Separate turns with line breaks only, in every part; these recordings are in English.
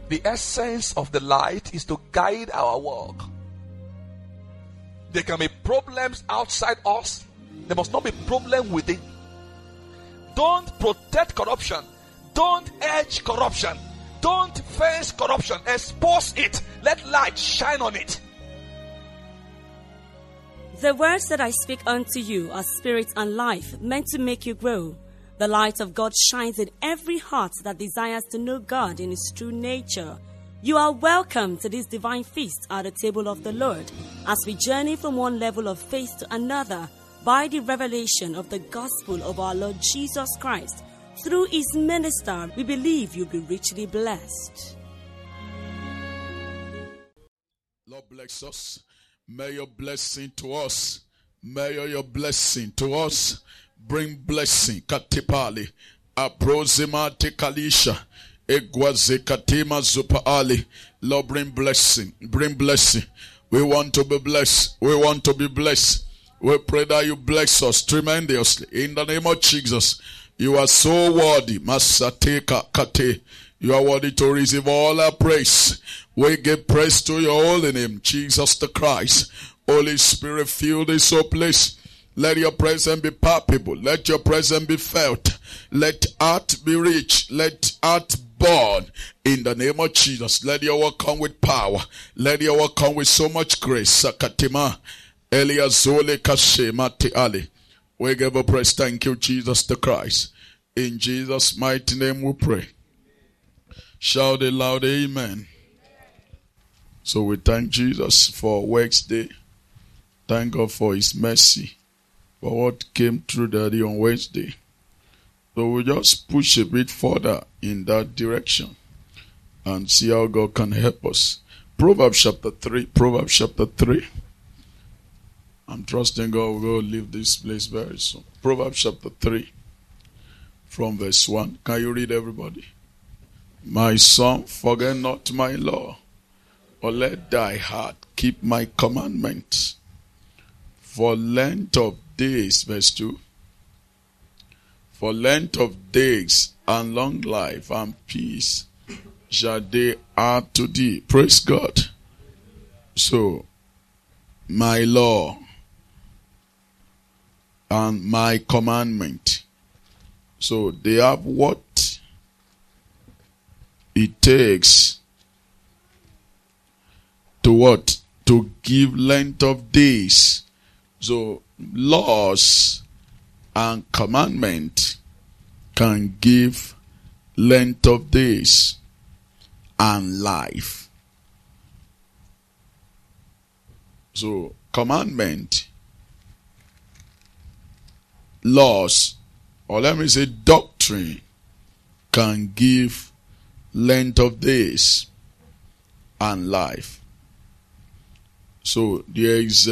The essence of the light is to guide our walk. There can be problems outside us. There must not be problem within. Don't protect corruption. Don't edge corruption. Don't fence corruption. Expose it. Let light shine on it.
The words that I speak unto you are spirit and life, meant to make you grow. The light of God shines in every heart that desires to know God in His true nature. You are welcome to this divine feast at the table of the Lord as we journey from one level of faith to another by the revelation of the gospel of our Lord Jesus Christ. Through His minister, we believe you'll be richly blessed.
Lord bless us. May your blessing to us. May your blessing to us bring blessing. Katipali. Aprozima tekalisha. Egwaze katima zupaali. Lord, bring blessing. Bring blessing. We want to be blessed. We want to be blessed. We pray that you bless us tremendously. In the name of Jesus. You are so worthy. Masateka kate. You are worthy to receive all our praise. We give praise to your holy name, Jesus the Christ. Holy Spirit, fill this whole place. Let your presence be palpable. Let your presence be felt. Let art be rich. Let art burn. In the name of Jesus, let your work come with power. Let your work come with so much grace. Sakatima, Eliazole Kashe Mate Ali. We give a praise. Thank you, Jesus the Christ. In Jesus' mighty name we pray. Shout it loud, amen. So we thank Jesus for Wednesday. Thank God for His mercy, for what came through Daddy on Wednesday. So we just push a bit further in that direction and see how God can help us. Proverbs chapter 3. Proverbs chapter 3. I'm trusting God will go leave this place very soon. Proverbs chapter 3 from verse 1. Can you read, everybody? My son, forget not my law, or let thy heart keep my commandments. For length of days, verse 2. For length of days and long life and peace shall they add to thee. Praise God. So, my law and my commandment. So, they have what it takes to what? To give length of days. So, laws and commandment can give length of days and life. So, commandment, laws, or let me say doctrine, can give length of days and life. So there is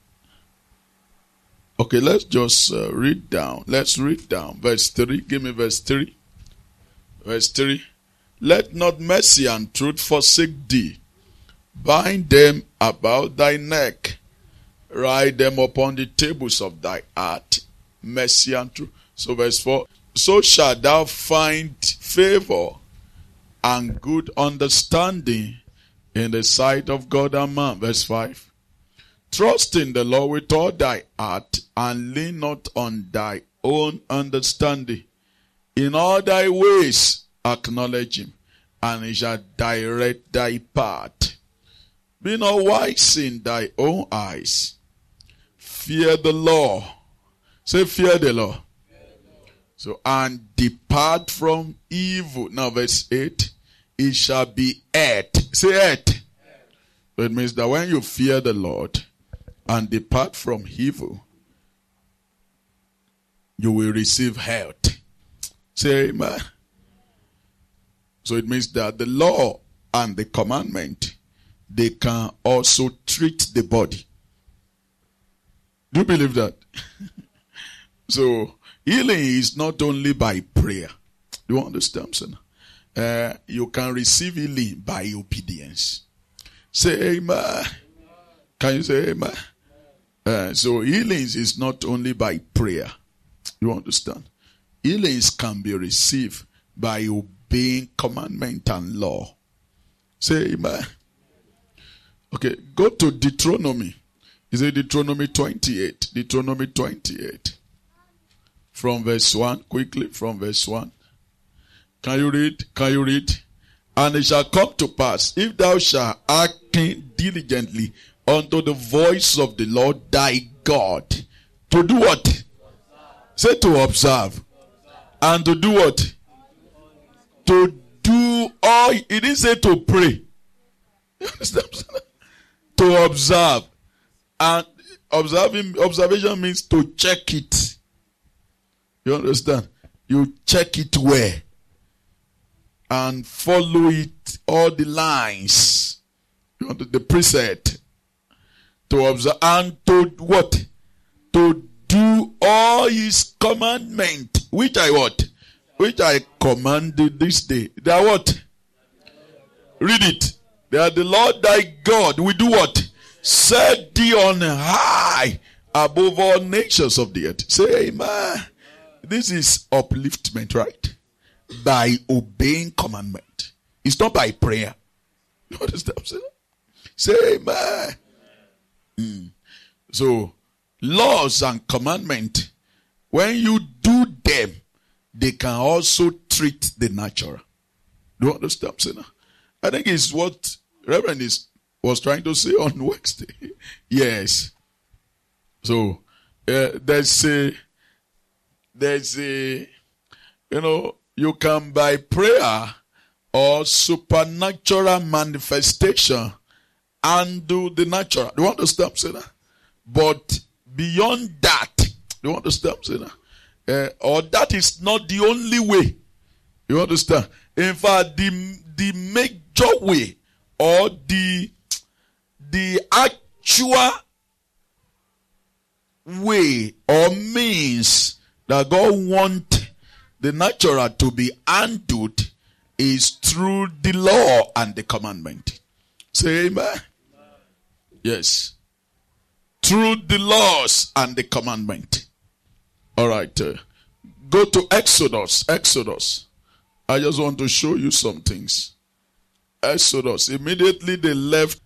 okay, let's just read down. Let's read down verse 3. Give me verse 3. Verse 3. Let not mercy and truth forsake thee. Bind them about thy neck. Write them upon the tables of thy heart. Mercy and truth. So verse 4. So shalt thou find favor and good understanding in the sight of God and man. Verse 5. Trust in the Lord with all thy heart, and lean not on thy own understanding. In all thy ways acknowledge him, and he shall direct thy path. Be not wise in thy own eyes. Fear the Lord. Say, fear the Lord. So, and depart from evil. Now verse 8. It shall be earth. Say earth. So it means that when you fear the Lord and depart from evil, you will receive health. Say amen. So it means that the law and the commandment, they can also treat the body. Do you believe that? So healing is not only by prayer. Do you understand, son? You can receive healing by obedience. Say amen. Can you say amen? So healings is not only by prayer. You understand? Healings can be received by obeying commandment and law. Say amen. Okay, go to Deuteronomy. Is it Deuteronomy 28? Deuteronomy 28. From verse 1. Quickly, from verse 1. Can you read? Can you read? And it shall come to pass, if thou shalt hearken diligently unto the voice of the Lord thy God, to do what? Say to observe. And to do what? To do all. He didn't say to pray. To observe. And observation means to check it. You understand? You check it where? And follow it, all the lines. You want the precept. To observe and to what? To do all his commandment. Which I what? Which I commanded this day. They are what? Read it. They are the Lord thy God. We do what? Set thee on high above all nations of the earth. Say amen. This is upliftment, right? By obeying commandment. It's not by prayer. You understand what I'm saying? Say amen. So, laws and commandment, when you do them, they can also treat the natural. Do you understand what I'm saying? I think it's what Reverend was trying to say on Wednesday. Yes. So, there's a, you can by prayer or supernatural manifestation undo the natural. Do you understand what I'm saying? But beyond that, do you understand what I'm saying? Or that is not the only way. You understand? In fact, the major way or the actual way or means that God wants the natural to be handled is through the law and the commandment. Say amen. Yes. Through the laws and the commandment. All right. Go to Exodus. Exodus. I just want to show you some things. Exodus. Immediately they left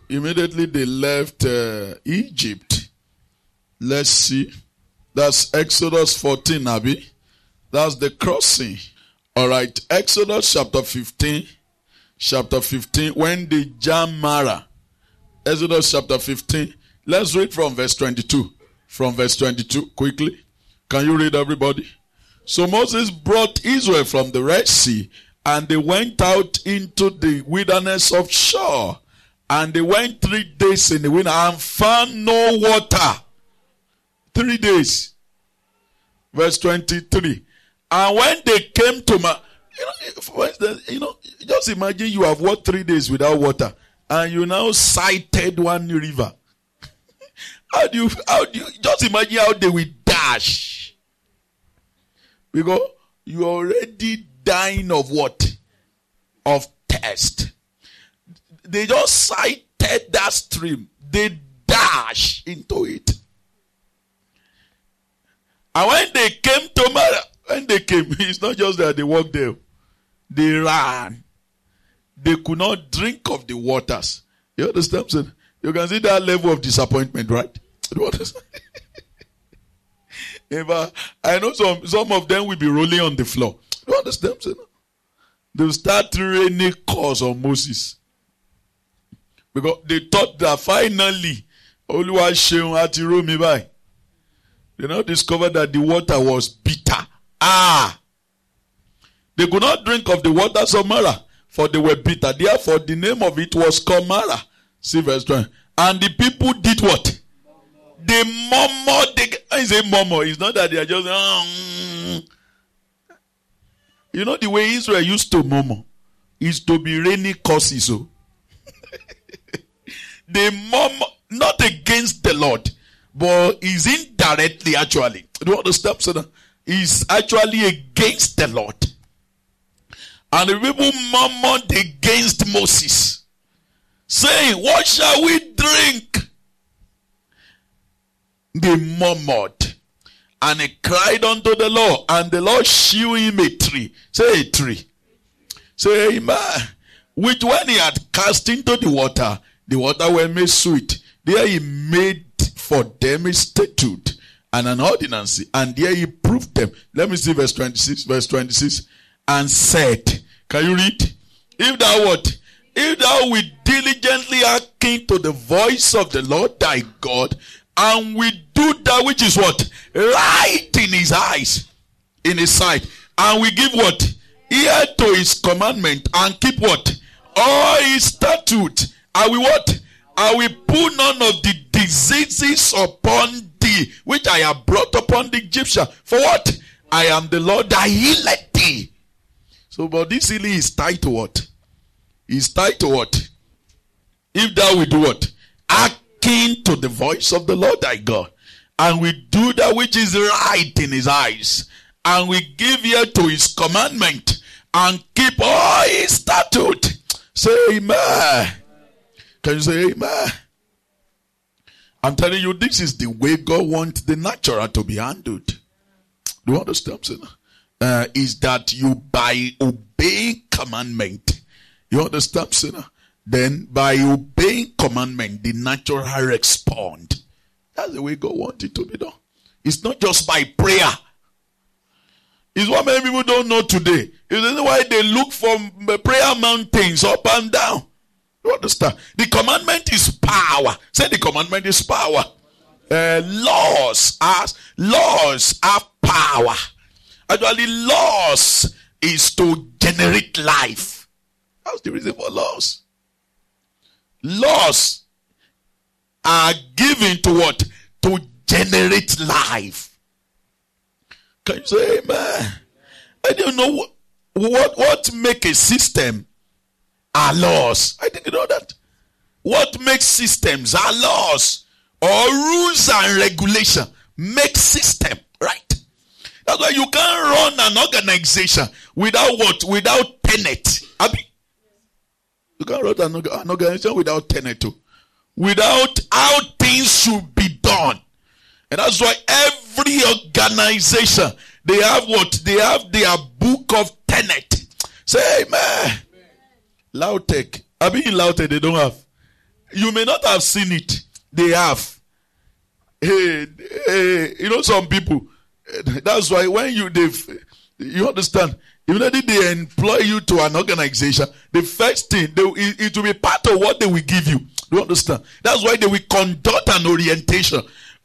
Egypt. Let's see. That's Exodus 14, Abby. That's the crossing. All right. Exodus chapter 15. Chapter 15. When they jam Mara. Exodus chapter 15. Let's read from verse 22. From verse 22, quickly. Can you read, everybody? So Moses brought Israel from the Red Sea, and they went out into the wilderness of Shur. And they went 3 days in the wilderness and found no water. 3 days. Verse 23. And when they came to just imagine you have walked 3 days without water, and you now sighted one river. How do you just imagine how they will dash? Because you are already dying of what? Of thirst. They just sighted that stream. They dash into it. And when they came to Mara, it's not just that they walked there. They ran. They could not drink of the waters. You understand? You can see that level of disappointment, right? You understand? I know some of them will be rolling on the floor. You understand? They'll start raining curse on Moses. Because they thought that finally, Oluwa Sheun ati ro mi bai. They now discovered that the water was bitter. They could not drink of the waters of Mara, for they were bitter. Therefore, the name of it was called Mara. See verse 20. And the people did what? They murmured. I say murmur. It's not that they are just. You know the way Israel used to murmur is to be rainy curses. So they murmur not against the Lord, but is indirectly actually. Do you understand? So is actually against the Lord. And the people murmured against Moses, saying, what shall we drink? They murmured. And he cried unto the Lord. And the Lord shewed him a tree. Say a tree. Say amen. which when he had cast into the water were made sweet. There he made for them a statute and an ordinance, and there he proved them. Let me see verse 26, and said, can you read? If thou wilt diligently hearken to the voice of the Lord thy God, and we do that which is what? Right in his eyes, in his sight, and we give what? Ear to his commandment, and keep what? All his statutes. And we what? And we put none of the diseases upon thee, which I have brought upon the Egyptian. For what? I am the Lord that healeth thee. So, but this healing is tied to what? Is tied to what? If thou will do what? Hearken to the voice of the Lord thy God, and we do that which is right in his eyes, and we give ear to his commandment, and keep all his statute. Say amen. Can you say amen? I'm telling you, this is the way God wants the natural to be handled. Do you understand? Is that you by obeying commandment. You understand, sinner? Then by obeying commandment, the natural respond. That's the way God wants it to be done. It's not just by prayer. It's what many people don't know today. It's why they look for prayer mountains up and down. You understand? The commandment is power. Say the commandment is power. Laws are power. Actually, laws is to generate life. That's the reason for laws. Laws are given to what? To generate life. Can you say amen? I don't know what make a system are laws. I think you know that. What makes systems are laws or rules and regulation. Make system, right? That's why you can't run an organization without what? Without tenet. Abi? You can't run an organization without tenet too. Without how things should be done. And that's why every organization, they have what? They have their book of tenet. Say amen. Lautech. I mean in Lautech they don't have. You may not have seen it. They have. Hey, you know some people. That's why when you understand. Immediately they employ you to an organization. The first thing it will be part of what they will give you. Do you understand? That's why they will conduct an orientation.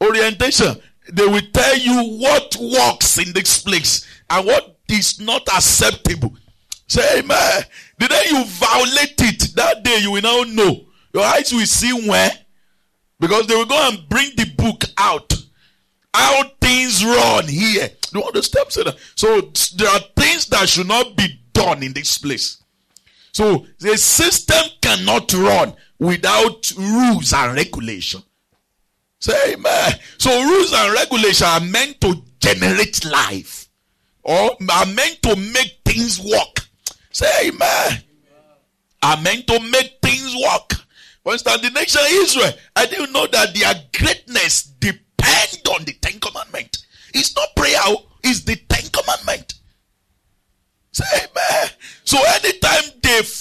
They will tell you what works in this place and what is not acceptable. Say amen. The day you violate it, that day you will now know. Your eyes will see where. Because they will go and bring the book out. How things run here. Do you understand? So there are things that should not be done in this place. So the system cannot run without rules and regulation. Say amen. So rules and regulation are meant to generate life. Or are meant to make things work. Say amen. Are meant to make things work. For instance, the nation Israel, I didn't know that their greatness depends on the 10 Commandments. It's not prayer, it's the 10 Commandments. Say amen. So anytime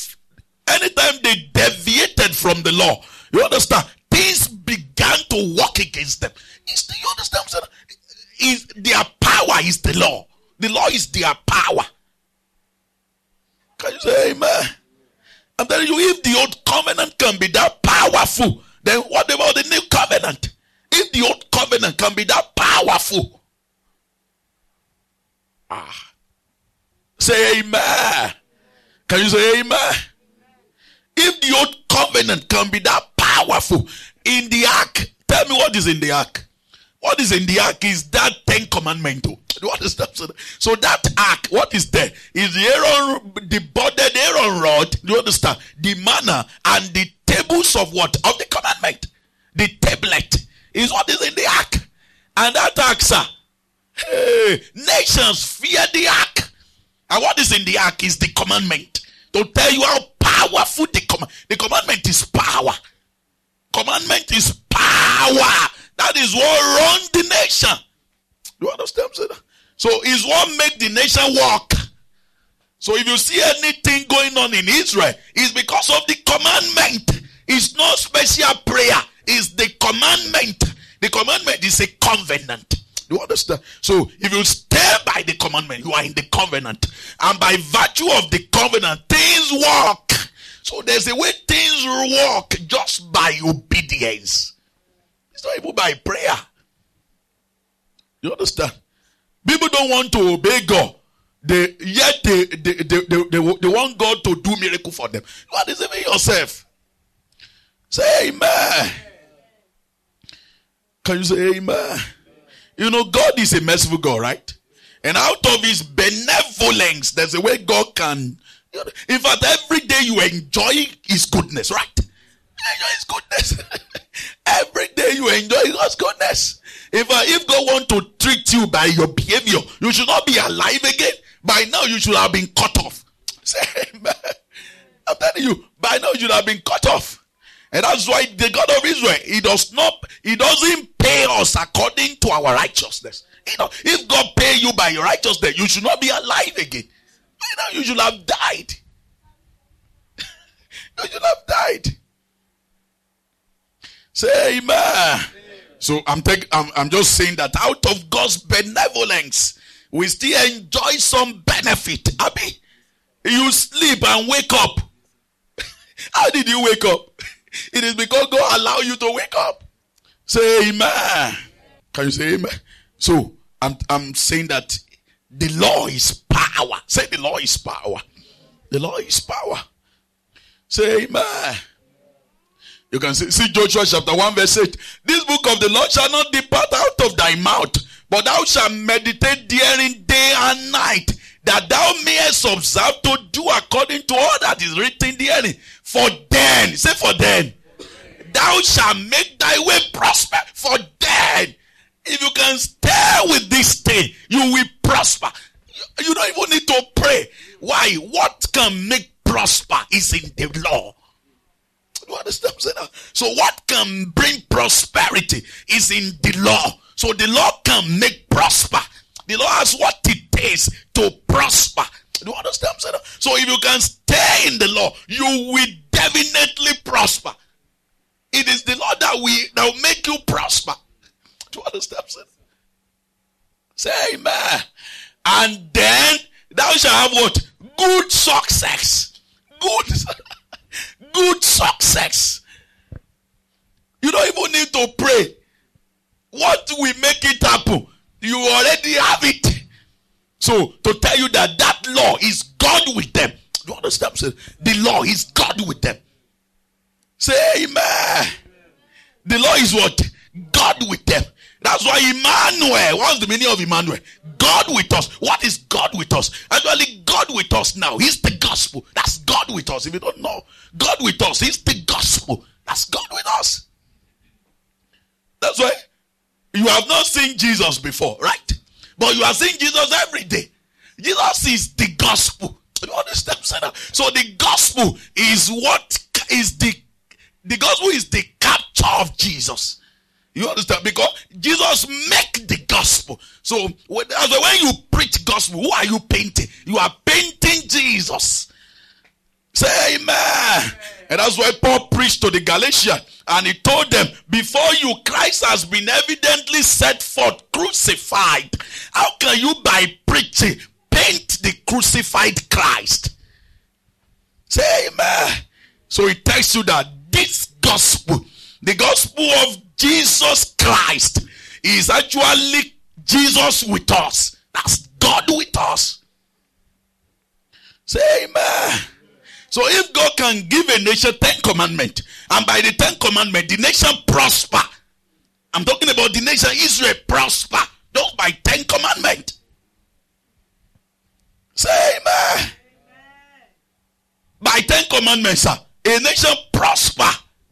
they deviated from the law, you understand, things began to work against them. You understand? Their power is the law. The law is their power. Can you say amen? I'm telling you, if the old covenant can be that powerful, then what about the new covenant? If the old covenant can be that powerful, say amen. Can you say amen? If the old covenant can be that powerful, in the ark, tell me what is in the ark. What is in the ark is that 10 Commandments. Do you understand? So that ark, what is there? Is the budded Aaron rod, do you understand? The manna and the tables of what? Of the commandment. The tablet is what is in the ark. And that ark, sir, nations fear the ark. And what is in the ark is the commandment. To tell you how powerful the commandment is power. Commandment is power. That is what runs the nation. Do you understand? So it's what makes the nation work. So if you see anything going on in Israel, it's because of the commandment. It's not special prayer. It's the commandment. The commandment is a covenant. You understand? So if you stay by the commandment, you are in the covenant. And by virtue of the covenant, things work. So there's a way things work just by obedience. It's not even by prayer. You understand? People don't want to obey God. They want God to do miracle for them. You are deceiving yourself. Say amen. Can you say amen? You know, God is a merciful God, right? And out of his benevolence, there's a way God can. In fact, every day you enjoy his goodness, right? Enjoy his goodness. Every day you enjoy God's goodness. If God wants to treat you by your behavior, you should not be alive again. By now you should have been cut off. Say amen. I'm telling you, by now you should have been cut off. And that's why the God of Israel, he doesn't pay us according to our righteousness. You know, if God pay you by your righteousness, you should not be alive again. By now you should have died. You should have died. Say amen. So I'm just saying that out of God's benevolence, we still enjoy some benefit. Abi, you sleep and wake up. How did you wake up? It is because God allowed you to wake up. Say amen. Can you say amen? So I'm saying that the law is power. Say the law is power. The law is power. Say amen. You can see Joshua chapter 1 verse 8. This book of the law shall not depart out of thy mouth, but thou shalt meditate therein day and night, that thou mayest observe to do according to all that is written therein. For then, say for then, thou shalt make thy way prosper. For then, if you can stay with this thing, you will prosper. You don't even need to pray. Why? What can make prosper is in the law. You understand what I'm saying? So what can bring prosperity is in the law. So the law can make prosper. The law has what it takes to prosper. Do you understand what I'm saying? So if you can stay in the law, you will definitely prosper. It is the law that will make you prosper. Do you understand what I'm saying? Say amen. And then thou shalt have what? Good success. Good success. You don't even need to pray. What will make it happen? You already have it. So to tell you that law is God with them. You understand? The law is God with them. Say amen. The law is what? God with them. That's why Emmanuel. What's the meaning of Emmanuel? God with us. What is God with us? Actually, God with us now. He's the gospel. That's God with us. If you don't know, God with us. He's the gospel. That's God with us. That's why you have not seen Jesus before, right? But you are seeing Jesus every day. Jesus is the gospel. You understand? So the gospel is what is the gospel is the capture of Jesus. You understand? Because Jesus make the gospel. So when you preach gospel, who are you painting? You are painting Jesus. Say amen. And that's why Paul preached to the Galatians. And he told them, before you, Christ has been evidently set forth, crucified. How can you, by preaching, paint the crucified Christ? Say amen. So it tells you that this gospel, the gospel of Jesus Christ, is actually Jesus with us. That's God with us. Say amen. So if God can give a nation 10 commandments, and by the 10 commandments, the nation prosper. I'm talking about the nation Israel prosper. Just by 10 commandments. Say amen. By 10 commandments, sir, a nation prosper.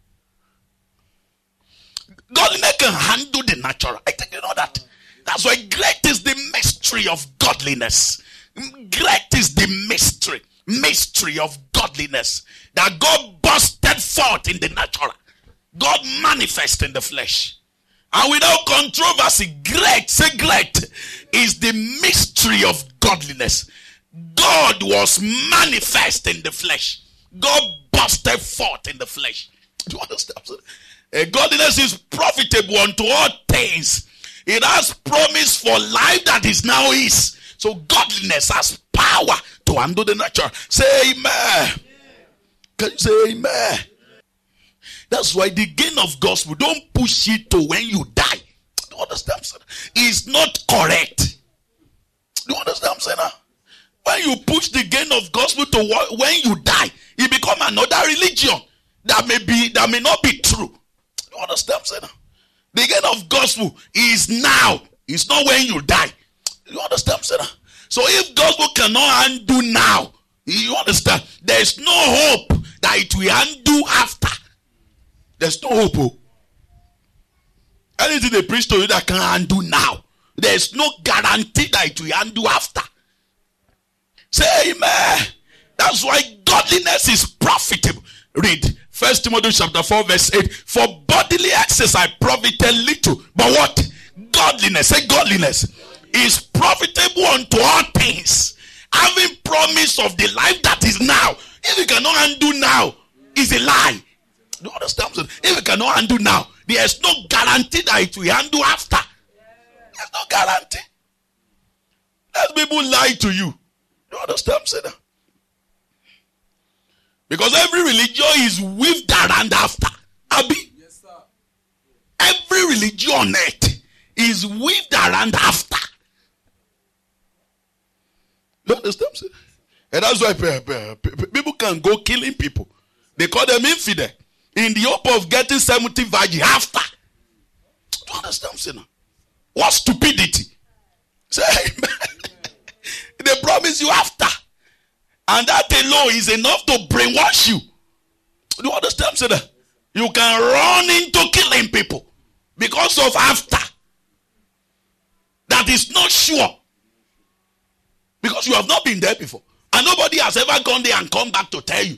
Godliness can handle the natural. I think you know that. That's why great is the mystery of godliness. Great is the mystery of godliness. That God busted forth in the natural. God manifest in the flesh. And without controversy, great, say great, is the mystery of godliness. God was manifest in the flesh. God busted forth in the flesh. Do you understand? Godliness is profitable unto all things. It has promise for life that is now is. So godliness has power to handle the natural. Say amen. Can you say amen? That's why the gain of gospel, don't push it to when you die. Do you understand? It's not correct. Do you understand? When you push the gain of gospel to when you die, it become another religion that may not be true. You understand? The gain of gospel is now. It's not when you die. You understand? So if gospel cannot undo now, you understand? There is no hope that it will undo after. There's no hope. Anything they preach to you that can undo now, there is no guarantee that it will undo after. Say amen. That's why godliness is profitable. Read 1 Timothy chapter 4 verse 8. For bodily exercise profited little. But what? Godliness. Say godliness is profitable unto all things. Having promise of the life that is now. If you cannot undo now, it's a lie. Do you understand? If you cannot undo now, there is no guarantee that it will undo after. There's no guarantee. Let people lie to you. You understand? Because every religion is weaved around after. Abi? Yes, sir. Every religion on earth is weaved around after. You understand? And that's why people can go killing people. They call them infidel. In the hope of getting 70 virgin after. Do you understand? What stupidity? Say amen. They promise you after. And that alone is enough to brainwash you. Do you understand? You can run into killing people because of after. That is not sure. Because you have not been there before. And nobody has ever gone there and come back to tell you.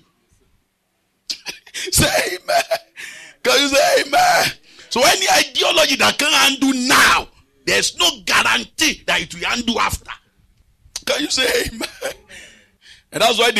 Say amen. Can you say amen? So any ideology that can undo now, there's no guarantee that it will undo after. Can you say amen? And that's why the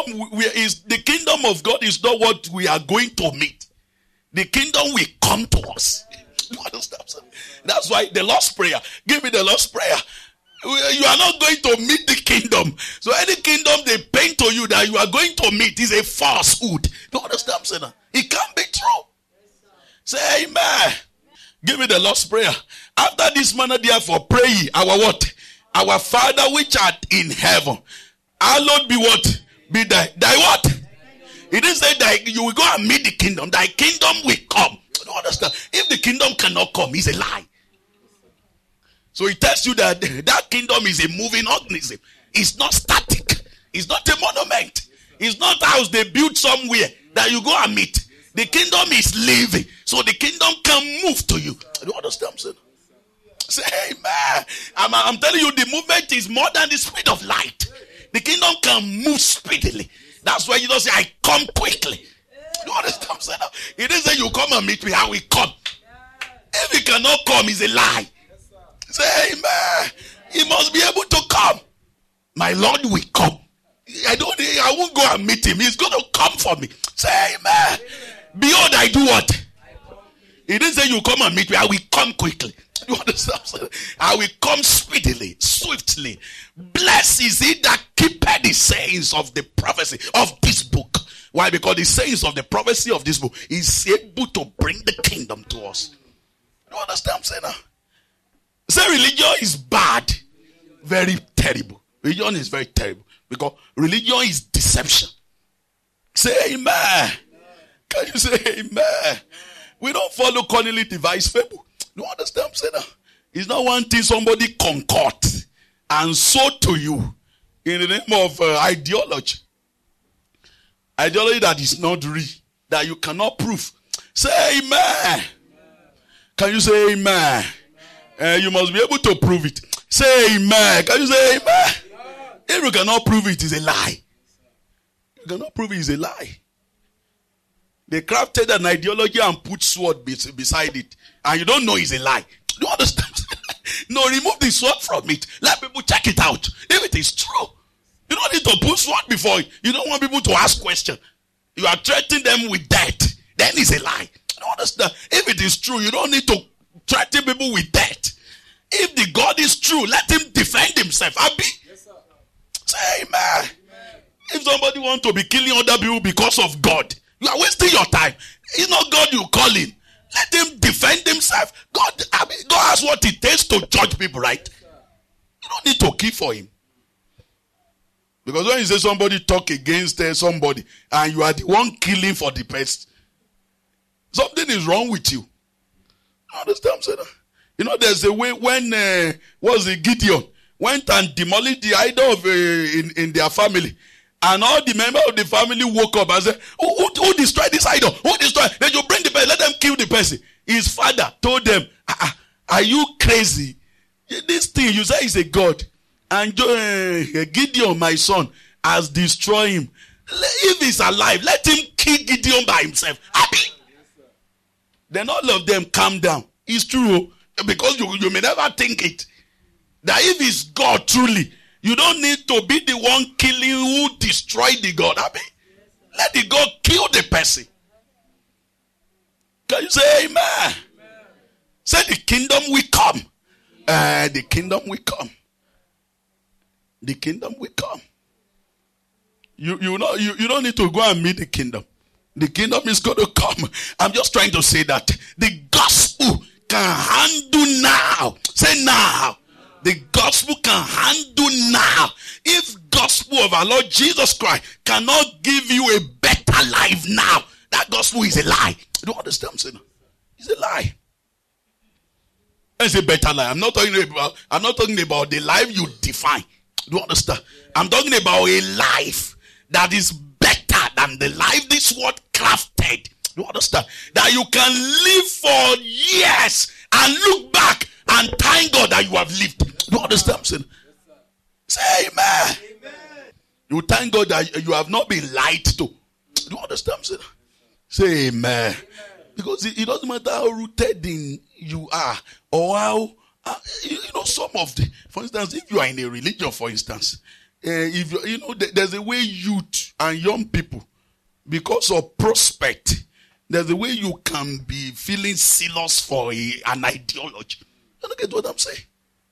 kingdom of God is not what we are going to meet. The kingdom will come to us. You understand? That's why the Lord's Prayer. Give me the Lord's Prayer. You are not going to meet the kingdom. So any kingdom they paint to you that you are going to meet is a falsehood. You understand? It can't be true. Say amen. Give me the Lord's Prayer. After this manner, therefore, pray ye, our what? Our Father which art in heaven. Hallowed be what? Be thy what? He didn't say that you will go and meet the kingdom. Thy kingdom will come. You don't understand? If the kingdom cannot come, it's a lie. So it tells you that that kingdom is a moving organism. It's not static. It's not a monument. It's not a house they built somewhere that you go and meet. The kingdom is living. So the kingdom can move to you. You don't understand? Say amen. I'm telling you, the movement is more than the speed of light. The kingdom can move speedily. That's why you don't say, I come quickly. You understand? It didn't say you come and meet me, I will come. If he cannot come, it's a lie. Say amen. He must be able to come. My Lord will come. I won't go and meet him. He's going to come for me. Say amen. Behold, I do what? He didn't say you come and meet me. I will come quickly. You understand? I will come speedily, swiftly. Blessed is he that keepeth the sayings of the prophecy of this book. Why? Because the sayings of the prophecy of this book is able to bring the kingdom to us. You understand what I'm saying now? Say religion is bad. Very terrible. Religion is very terrible. Because religion is deception. Say amen. Can you say amen? We don't follow cunningly devised fable. You understand what I'm saying now? It's not one thing somebody concoct and sow to you in the name of ideology. Ideology that is not real, that you cannot prove. Say amen. Can you say amen? You must be able to prove it. Say amen. Can you say amen? If you cannot prove it, it's a lie. You cannot prove it, it's a lie. They crafted an ideology and put sword beside it. And you don't know it's a lie. Do you understand? No, remove the sword from it. Let people check it out. If it is true. You don't need to put sword before you. You don't want people to ask questions. You are threatening them with death. Then it's a lie. You don't understand. If it is true, you don't need to threaten people with death. If the God is true, let him defend himself. Abi? Yes, sir. Say amen. Amen. If somebody wants to be killing other people because of God, you are wasting your time. It's not God you calling. Let him defend himself. God has what it takes to judge people, right? You don't need to kill for him. Because when you say somebody talk against somebody and you are the one killing for the person, something is wrong with you. You understand what I'm saying? You know, there's a way when Gideon went and demolished the idol of, in their family. And all the members of the family woke up and said, who destroyed this idol? Who destroyed? Then you bring the person, let them kill the person. His father told them, are you crazy? This thing you say is a god. And Gideon, my son, has destroyed him. If he's alive, let him kill Gideon by himself. Happy? Then all of them calm down. It's true. Because you may never think it. That if it's God truly, you don't need to be the one killing who destroyed the God. Happy? Let the God kill the person. Can you say amen? Amen. Say the kingdom will come. The kingdom will come. The kingdom will come. You don't need to go and meet the kingdom. The kingdom is going to come. I'm just trying to say that the gospel can handle now. Say now. The gospel can handle now. If gospel of our Lord Jesus Christ cannot give you a better life now, that gospel is a lie. You don't understand what I'm saying? It's a lie. It's a better life. I'm not talking about the life you define. Do you understand? I'm talking about a life that is better than the life this world crafted. Do you understand? That you can live for years and look back and thank God that you have lived. Do you understand what I'm saying? Say amen. Amen. You thank God that you have not been lied to. Do you understand what I'm saying? Say amen. Amen. Because it doesn't matter how rooted in you are or how, some of the, for instance, if you are in a religion, for instance, there's a way youth and young people, because of prospect, there's a way you can be feeling zealous for an ideology. You don't get what I'm saying?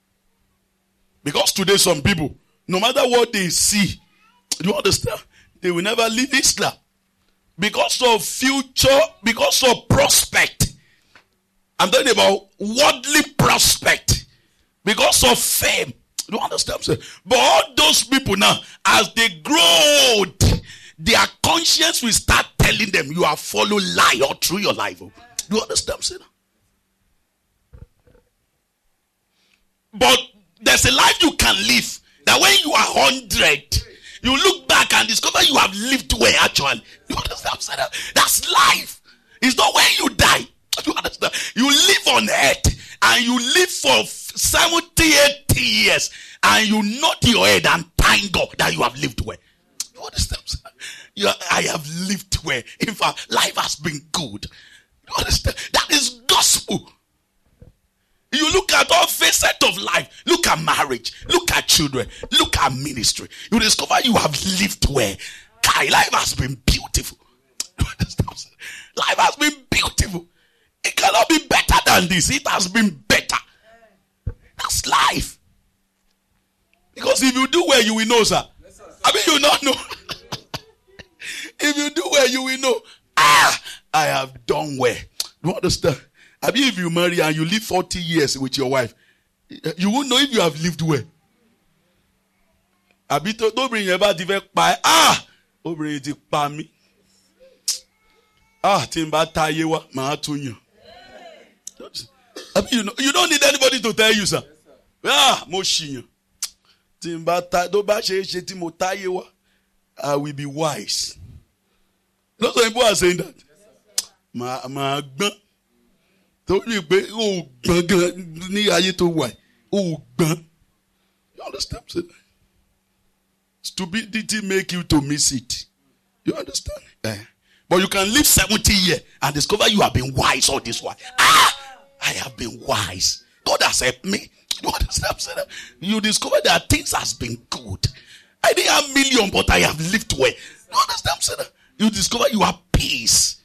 Because today some people, no matter what they see, do you understand? They will never leave Islam. Because of future, because of prospect. I'm talking about worldly prospect. Because of fame. Do you understand what I'm saying? But all those people now, as they grow, their conscience will start telling them you are following lie all through your life. Do you understand what I'm saying? But there's a life you can live. That when you are 100, you look back and discover you have lived well actually. You understand what I'm saying? That's life. It's not when you die. You understand? You live on earth and you live for 70, 80 years and you nod your head and thank God that you have lived well. You understand what I'm saying? I have lived well. In fact, life has been good. You understand? That is gospel. You look at all facets of life. Look at marriage. Look at children. Look at ministry. You discover you have lived well. Life has been beautiful. Life has been beautiful. It cannot be better than this. It has been better. That's life. Because if you do well, you will know, sir. I mean, you will not know. If you do well, you will know. I have done well. Do you understand? I mean, if you marry and you live 40 years with your wife, you won't know if you have lived well. Don't bring your body back. Don't bring it back me. Timba tayewa maatunya. I mean, you don't need anybody to tell you, sir. Moshinya. Timba tadoba she timo tayewa. I will be wise. Not some people are saying that. Ma don't you be you understand? Stupidity make you to miss it. You understand? But you can live 70 years and discover you have been wise all this while. I have been wise. God has helped me. You understand? You discover that things has been good. I didn't have million, but I have lived well. You understand what I'm saying? You discover you have peace.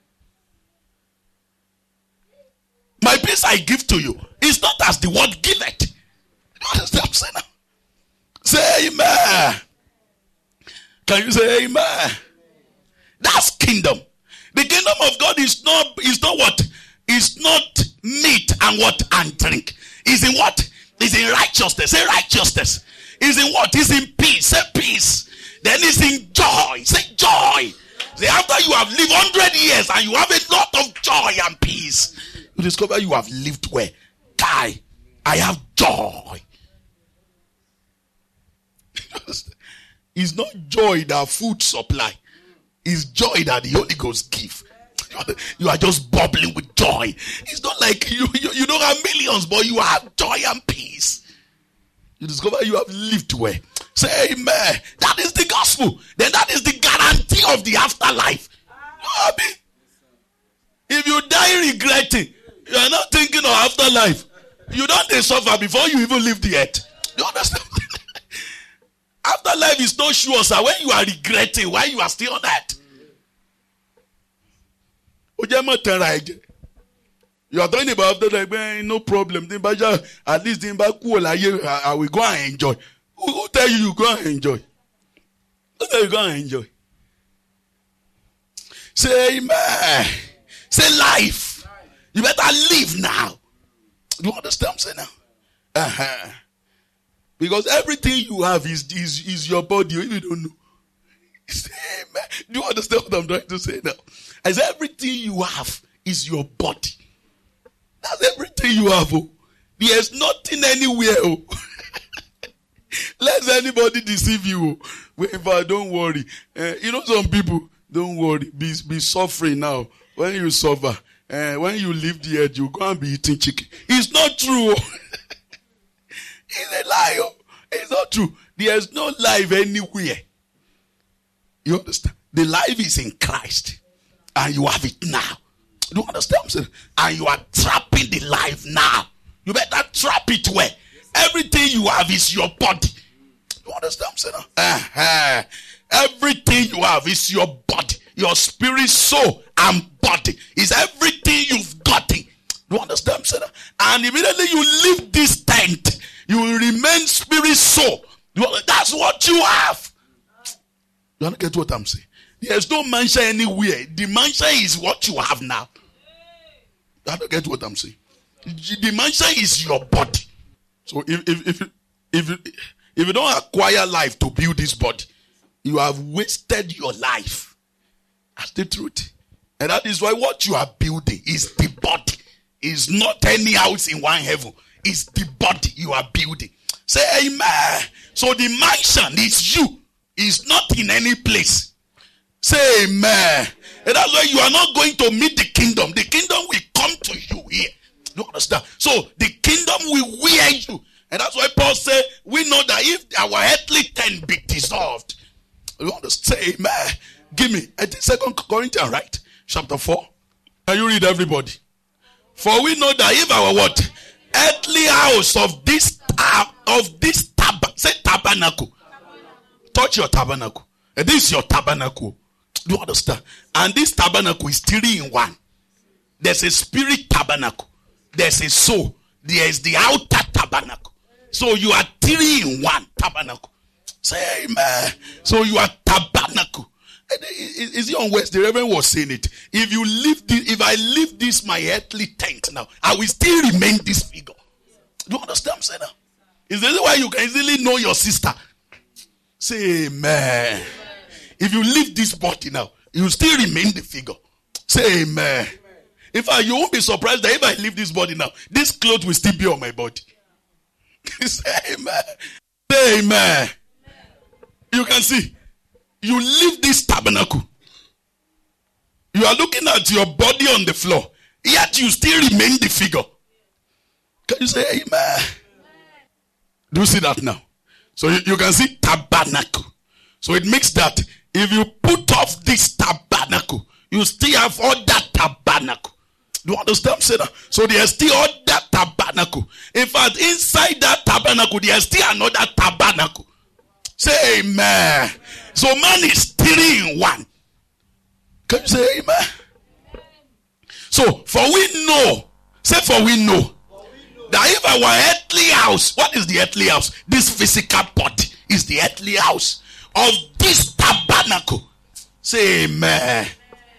My peace I give to you. It's not as the word give it. You understand what I'm saying? Say amen. Can you say amen? That's kingdom. The kingdom of God is not what? It's not meat and what? And drink. It's in what? It's in righteousness. Say righteousness. It's in what? It's in peace. Say peace. Then it's in joy. Say joy. Say after you have lived 100 years and you have a lot of joy and peace, you discover you have lived well. Guy, I have joy. It's not joy that food supply. It's joy that the Holy Ghost give. You are just bubbling with joy. It's not like you don't have millions, but you have joy and peace. You discover you have lived well. Say amen. That is the gospel. Then that is the guarantee of the afterlife. You happy? If you die regretting, you are not thinking of afterlife. You don't suffer before you even leave the earth. You understand? Afterlife is not sure, sir. When you are regretting, why you are still on that? You are talking about afterlife, no problem. At least I will go and enjoy. Who tell you go and enjoy? Who tell you go and enjoy? Say amen. Say life. You better live now. You understand what I'm saying now? Uh-huh. Because everything you have is your body, if you don't know. Say amen. Do you understand what I'm trying to say now? As everything you have is your body. That's everything you have. Oh. There's nothing anywhere. Oh. Let anybody deceive you. Oh. Don't worry. Some people, don't worry. Be suffering now. When you suffer, when you leave the earth, you go and be eating chicken. It's not true. It's a lie. Oh. It's not true. There's no life anywhere. You understand? The life is in Christ. And you have it now. Do you understand what I'm saying? And you are trapping the life now. You better trap it where? Everything you have is your body. You understand what I'm saying? Everything you have is your body. Your spirit, soul, and body is everything you've gotten. You understand what I'm saying? And immediately you leave this tent, you will remain spirit, soul. That's what you have. You don't get what I'm saying? There's no mansion anywhere. The mansion is what you have now. I don't get what I'm saying. The mansion is your body. So if you don't acquire life to build this body, you have wasted your life. That's the truth. And that is why what you are building is the body. It's not any house in one heaven. It's the body you are building. Say amen. So the mansion is you. It's not in any place. Say amen. And that's why you are not going to meet the kingdom. The kingdom will come to you here. You understand? So the kingdom will wear you. And that's why Paul said, we know that if our earthly tent be dissolved, you understand? Say amen. Give me. I think 2 Corinthians, right? Chapter 4. Can you read everybody? For we know that if our what? Earthly house of this say tabernacle. Touch your tabernacle. And this is your tabernacle. Do you understand? And this tabernacle is 3 in 1. There's a spirit tabernacle. There's a soul. There's the outer tabernacle. So you are 3 in 1 tabernacle. Say amen. So you are tabernacle. Is it on West? The Reverend was saying it. If I leave this my earthly tent now, I will still remain this figure. Do you understand what I'm saying now? Is this why you can easily know your sister? Say amen. If you leave this body now, you still remain the figure. Say amen. In fact, you won't be surprised that if I leave this body now, this clothes will still be on my body. Say amen. Say amen. You can see. You leave this tabernacle. You are looking at your body on the floor. Yet you still remain the figure. Can you say amen? Do you see that now? So you can see tabernacle. So it makes that if you put off this tabernacle, you still have all that tabernacle. Do you understand what I'm saying? So there's still all that tabernacle. In fact, inside that tabernacle, there's still another tabernacle. Say amen. So man is 3 in 1. Can you say amen? So for we know, say for we know, that if our earthly house, what is the earthly house? This physical body is the earthly house of this tabernacle. Say amen.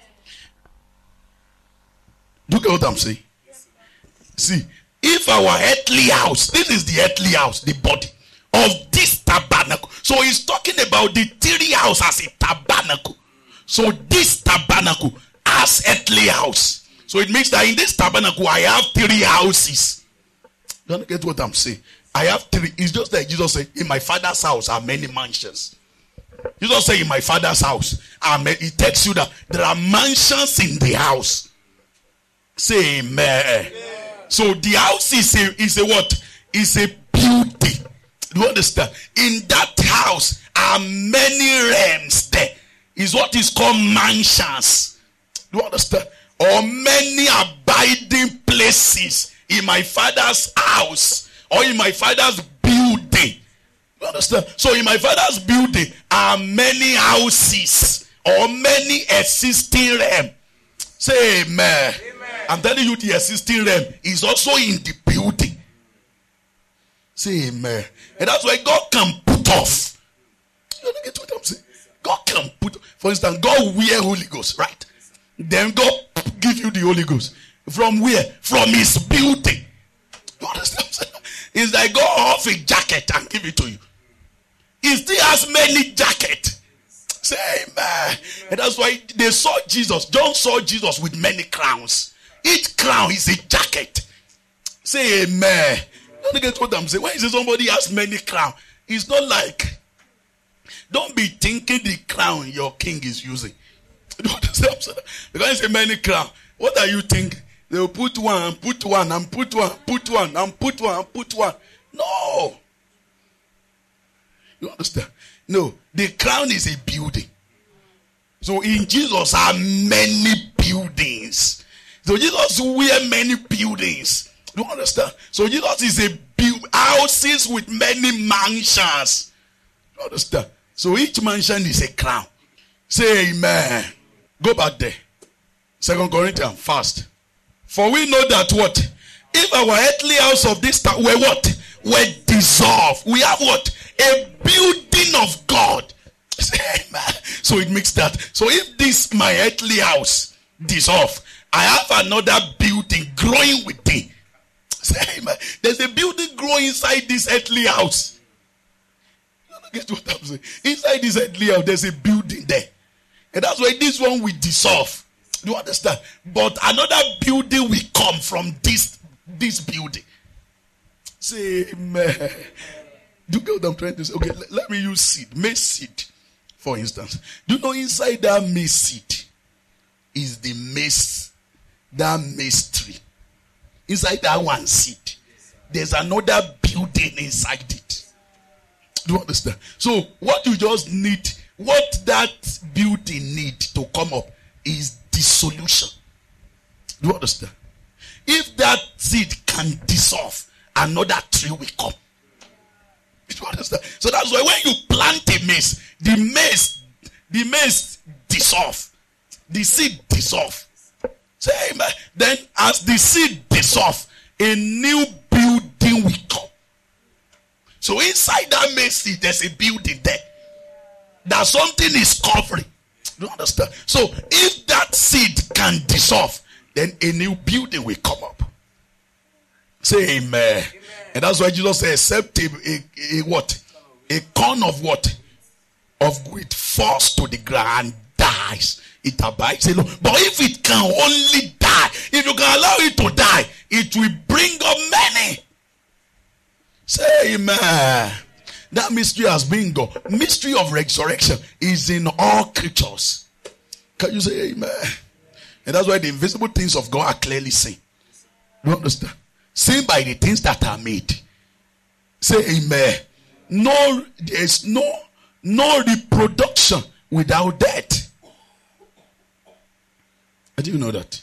Do you get what I'm saying? See, if our earthly house, this is the earthly house, the body of this tabernacle. So he's talking about the 3 house as a tabernacle. So this tabernacle as earthly house. So it means that in this tabernacle I have 3 houses. You don't get what I'm saying? I have 3. It's just like Jesus said, in my father's house are many mansions. Jesus said, in my father's house are many. It tells you that there are mansions in the house. Say amen. So the house is a what? Is a beauty. Do you understand? In that house are many realms there. Is what is called mansions. Do you understand? Or many abiding places in my father's house or in my father's building. You understand? So in my father's building are many houses or many existing realms. Say amen. I'm telling you, the existing realm is also in the building. Say amen. And that's why God can put off. You don't get what I'm saying? God can put, for instance, God wear Holy Ghost, right? Then God give you the Holy Ghost. From where? From his building. You understand what I'm saying? It's like go off a jacket and give it to you. He still has many jackets. Say amen. And that's why they saw Jesus. John saw Jesus with many crowns. Each crown is a jacket. Say amen. Don't get what I'm saying. When you say somebody has many crowns, it's not like, don't be thinking the crown your king is using. You understand what I'm saying? Because it's a many crown. What are you thinking? They will put one and put one and put one, put one and put one and put one. No. You understand? No. The crown is a building. So in Jesus are many buildings. So Jesus wear many buildings. Do you understand? So Jesus is a houses with many mansions. Do you understand? So each mansion is a crown. Say amen. Go back there. 2 Corinthians, fast. For we know that what? If our earthly house of this time were what? Were dissolved. We have what? A building of God. Say amen. So it makes that. So if this my earthly house dissolved, I have another building growing within. Say amen. There's a building growing inside this earthly house. You don't get what I'm saying? Inside this earthly house, there's a building there. And that's why this one will dissolve. Do you understand? But another building will come from this building. Say amen. Do you get what I'm trying to say? Okay, let me use seed. Maize seed, for instance. Do you know inside that maize seed is the maize, that maize tree? Inside that one seed, there's another building inside it. Do you understand? So what you just need, what that building need to come up is dissolution. Do you understand? If that seed can dissolve, another tree will come. Do you understand? So that's why when you plant a maize, the maize dissolve, the seed dissolve. Say amen. Then as the seed dissolve, a new building will come. So inside that maize seed, there's a building there that something is covering. Do you understand? So if that seed can dissolve, then a new building will come up. Say amen. Amen. And that's why Jesus said, except a what? A corn of what? Of wheat falls to the ground and dies, it abides alone. But if it can only die, if you can allow it to die, it will bring up many. Say amen. That mystery has been gone. Mystery of resurrection is in all creatures. Can you say amen? And that's why the invisible things of God are clearly seen. You understand? Seen by the things that are made. Say amen. No, there is no reproduction without death. I didn't know that.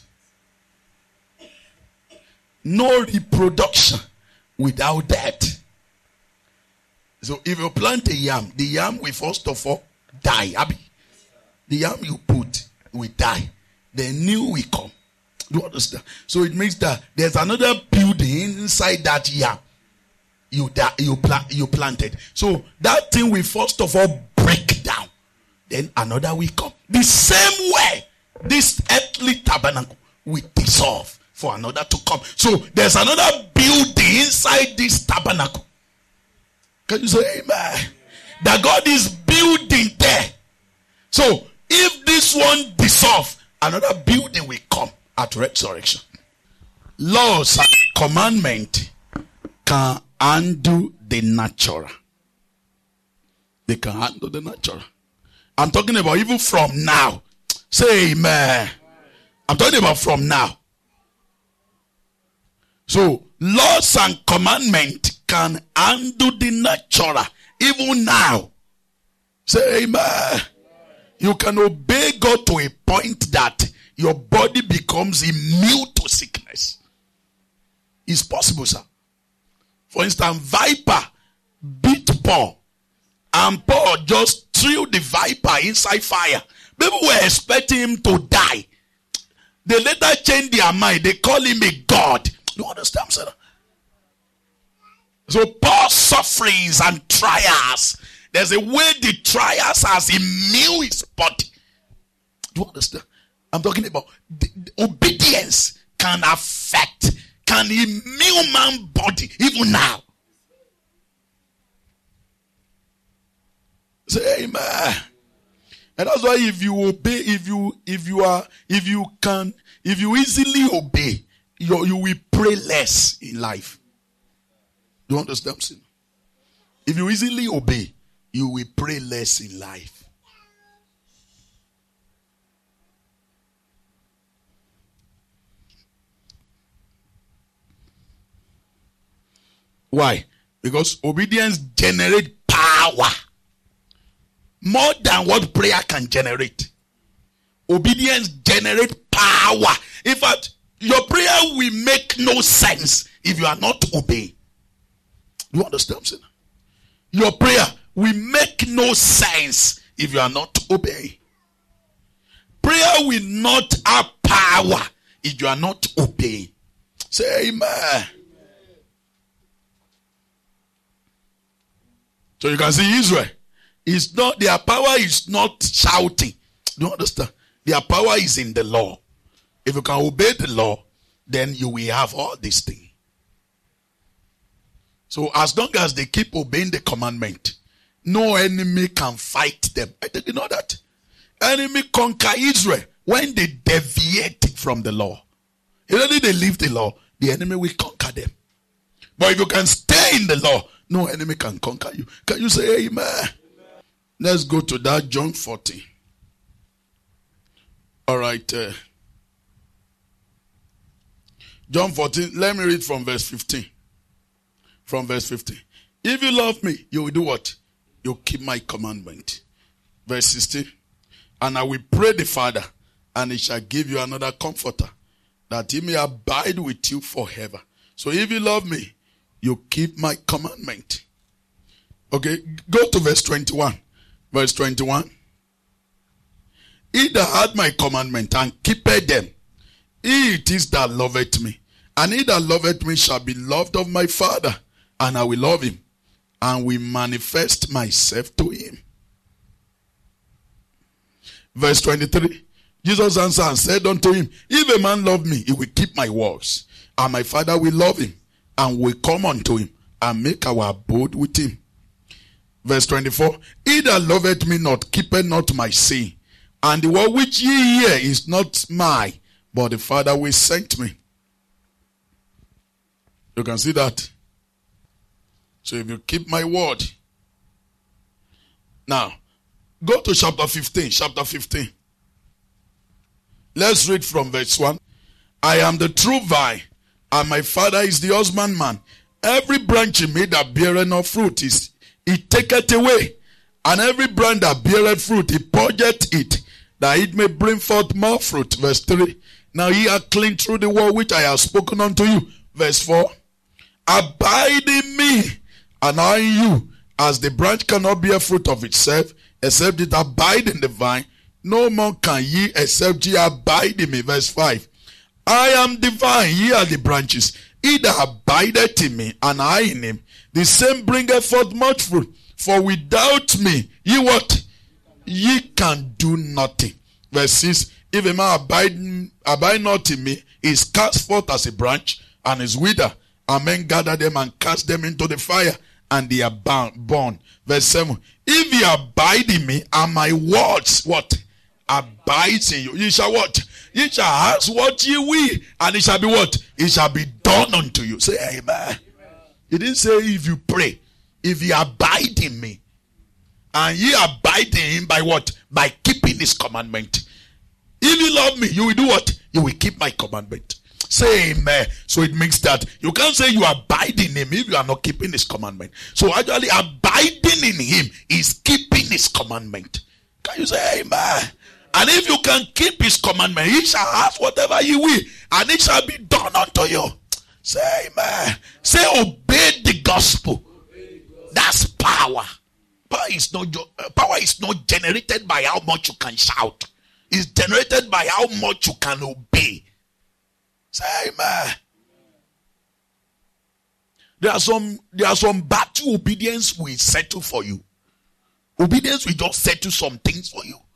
No reproduction without death. So if you plant a yam, the yam will first of all die. Abi. The yam you put will die. The new will come. Do you understand? So it means that there's another building inside that yam you planted. So that thing will first of all break down. Then another will come. The same way, this earthly tabernacle will dissolve for another to come. So there's another building inside this tabernacle. Can you say amen? That God is building there. So if this one dissolves, another building will come at resurrection. Laws and commandments can undo the natural. They can handle the natural. I'm talking about even from now. Say amen. I'm talking about from now. So, laws and commandments can undo the natural. Even now. Say amen. You can obey God to a point that your body becomes immune to sickness. It's possible, sir. For instance, viper beat Paul. And Paul just threw the viper inside fire. People were expecting him to die. They later changed their mind. They call him a god. You understand, sir? So Paul's sufferings and trials, there's a way the trials has immune his body. Do you understand? I'm talking about the obedience can immune man's body even now. Say amen. And that's why if you obey, if you easily obey, you will pray less in life. Do you understand? If you easily obey, you will pray less in life. Why? Because obedience generates power. More than what prayer can generate. Obedience generates power. In fact, your prayer will make no sense if you are not obeying. You understand? Your prayer will make no sense if you are not obeying. Prayer will not have power if you are not obeying. Say amen. So you can see Israel. It's not, their power is not shouting. Do you understand? Their power is in the law. If you can obey the law, then you will have all these things. So as long as they keep obeying the commandment, no enemy can fight them. I didn't know that. Enemy conquer Israel when they deviate from the law. If they leave the law, the enemy will conquer them. But if you can stay in the law, no enemy can conquer you. Can you say amen? Let's go to that John 14. All right. John 14. Let me read from verse 15. From verse 15. If you love me, you will do what? You keep my commandment. Verse 16. And I will pray the Father, and he shall give you another comforter, that he may abide with you forever. So if you love me, you keep my commandment. Okay, go to verse 21. Verse 21. He that had my commandment and keepeth them, he it is that loveth me. And he that loveth me shall be loved of my Father, and I will love him, and will manifest myself to him. Verse 23. Jesus answered and said unto him, if a man love me, he will keep my words, and my Father will love him, and will come unto him, and make our abode with him. Verse 24. He that loveth me not, keepeth not my saying. And the word which ye hear is not mine, but the Father which sent me. You can see that. So if you keep my word. Now, go to chapter 15. Chapter 15. Let's read from verse 1. I am the true vine, and my Father is the husbandman. Every branch in me that beareth no fruit, he taketh away. And every branch that beareth fruit, he purgeth it, that it may bring forth more fruit. Verse 3. Now ye are clean through the word which I have spoken unto you. Verse 4. Abide in me, and I in you, As the branch cannot bear fruit of itself, except it abide in the vine, no more can ye except ye abide in me. Verse 5. I am the vine, ye are the branches. He that abideth in me, and I in him, the same bringeth forth much fruit. For without me, ye what? Ye can do nothing. Verse 6. If a man abide not in me, he is cast forth as a branch, and is withered. And men gather them and cast them into the fire, and they are burned. Verse 7. If ye abide in me, and my words, what? Abides in you. Ye shall what? Ye shall ask what ye will, and it shall be what? It shall be done unto you. Say amen. He didn't say if you pray. If ye abide in me, and ye abide in him by what? By keeping his commandment. If you love me, you will do what? You will keep my commandment. Say amen. So it means that you can't say you abide in him if you are not keeping his commandment. So actually abiding in him is keeping his commandment. Can you say amen? And if you can keep his commandment, he shall ask whatever you will, and it shall be done unto you. Say amen. Say obey the gospel. That's power. Power is not generated by how much you can shout. It's generated by how much you can obey. Say amen. There are some battle obedience will settle for you. Obedience will just settle some things for you.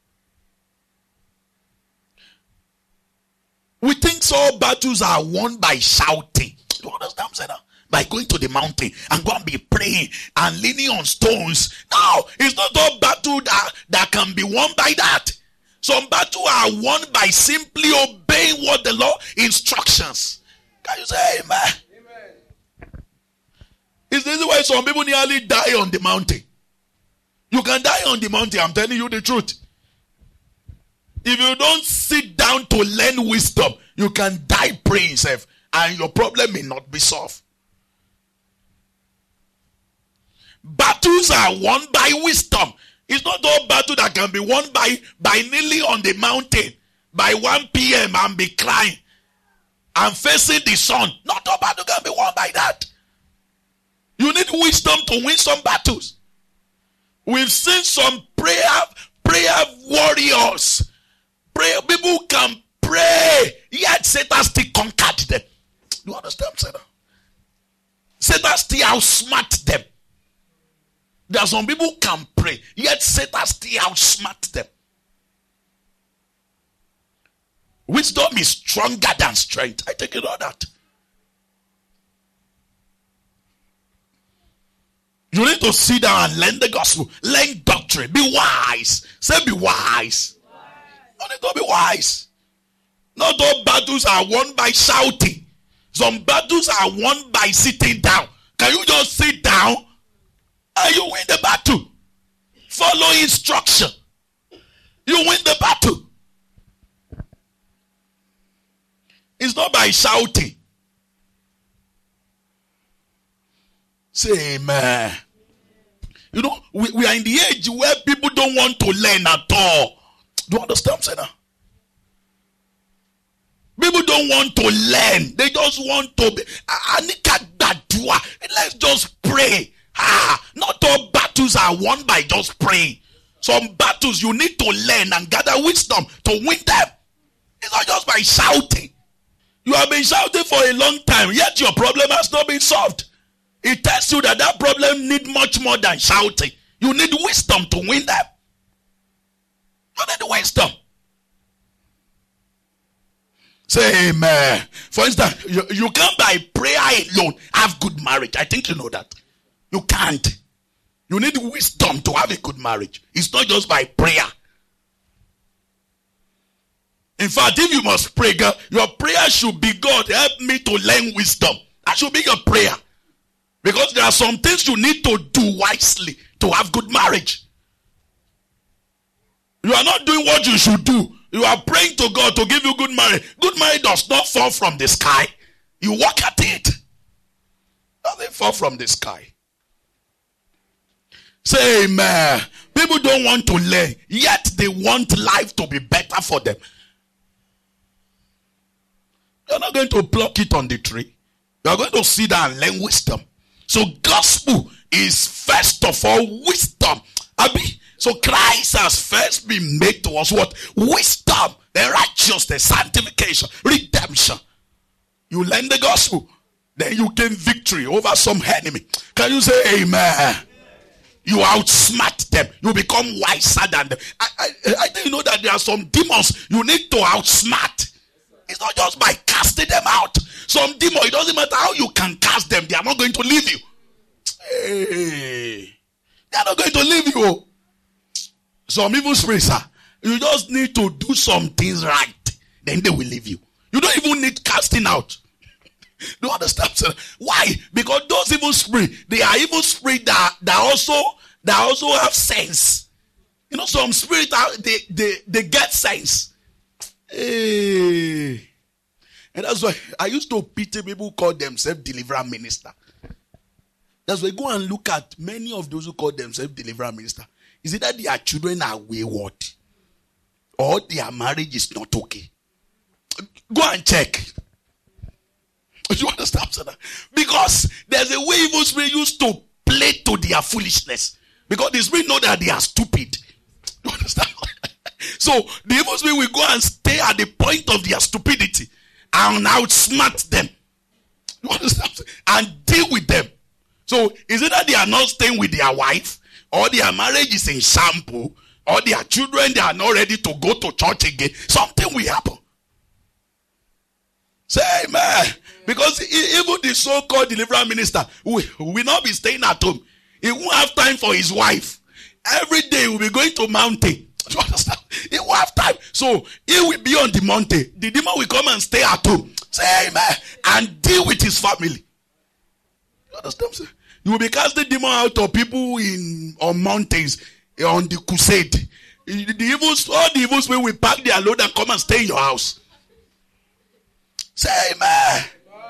We think all battles are won by shouting. You understand what I'm saying? By going to the mountain and go and be praying and leaning on stones. No, it's not all battle that can be won by that. Some battles are won by simply obeying what the Lord instructions. Can you say amen? Amen. Is this why some people nearly die on the mountain? You can die on the mountain, I'm telling you the truth. If you don't sit down to learn wisdom, you can die praying yourself, and your problem may not be solved. Battles are won by wisdom. It's not all battle that can be won by kneeling on the mountain by 1 p.m. and be crying and facing the sun. Not all battle can be won by that. You need wisdom to win some battles. We've seen some prayer warriors. People who can pray, yet Satan still conquered them. You understand, Satan? Satan still outsmart them. There are some people who can pray, yet Satan still outsmart them. Wisdom is stronger than strength. I take it all that. You need to sit down and learn the gospel. Learn doctrine. Be wise. Say be wise. You need to be wise. Not all battles are won by shouting. Some battles are won by sitting down. Can you just sit down and you win the battle? Follow instruction. You win the battle. It's not by shouting. Say amen. You know, we are in the age where people don't want to learn at all. Do you understand, Sena? People don't want to learn. They just want to be. Let's just pray. Not all battles are won by just praying. Some battles you need to learn and gather wisdom to win them. It's not just by shouting. You have been shouting for a long time, yet your problem has not been solved. It tells you that problem needs much more than shouting. You need wisdom to win them. You need wisdom. Say amen. For instance, you can't by prayer alone have good marriage. I think you know that. You can't. You need wisdom to have a good marriage. It's not just by prayer. In fact, if you must pray, God, your prayer should be, God, help me to learn wisdom. That should be your prayer. Because there are some things you need to do wisely to have good marriage. You are not doing what you should do. You are praying to God to give you good marriage. Good marriage does not fall from the sky. You work at it. Doesn't fall from the sky. Say amen. People don't want to learn, yet they want life to be better for them. You're not going to pluck it on the tree. You're going to sit down and learn wisdom. So gospel is first of all wisdom. Abi, so Christ has first been made to us what? Wisdom, the righteousness, sanctification, redemption. You learn the gospel, then you gain victory over some enemy. Can you say amen? You outsmart them. You become wiser than them. I think you know that there are some demons you need to outsmart. It's not just by casting them out. Some demon, it doesn't matter how you can cast them, they are not going to leave you. Hey, they are not going to leave you. Some evil spirits, you just need to do some things right, then they will leave you. You don't even need casting out. Do you understand? Why? Because those evil spirits, they are evil spirits that also have sense. You know, some spirits they get sense. Hey. And that's why I used to pity people who call themselves deliverer minister. That's why go and look at many of those who call themselves deliverer minister. Is it that their children are wayward or their marriage is not okay? Go and check. You understand? Because there's a way evil spirit used to play to their foolishness. Because the spirit know that they are stupid. You understand? So the evil spirit will go and stay at the point of their stupidity and outsmart them. You understand? And deal with them. So is it that they are not staying with their wife, or their marriage is in shambles, or their children, they are not ready to go to church again? Something will happen. Say amen. Because even the so-called deliverer minister will not be staying at home. He won't have time for his wife. Every day he will be going to mountain. Do you understand? He won't have time. So he will be on the mountain. The demon will come and stay at home. Say amen. And deal with his family. You understand? You will be casting demon out of people on mountains on the crusade. All the evil spirits will pack their load and come and stay in your house. Say amen.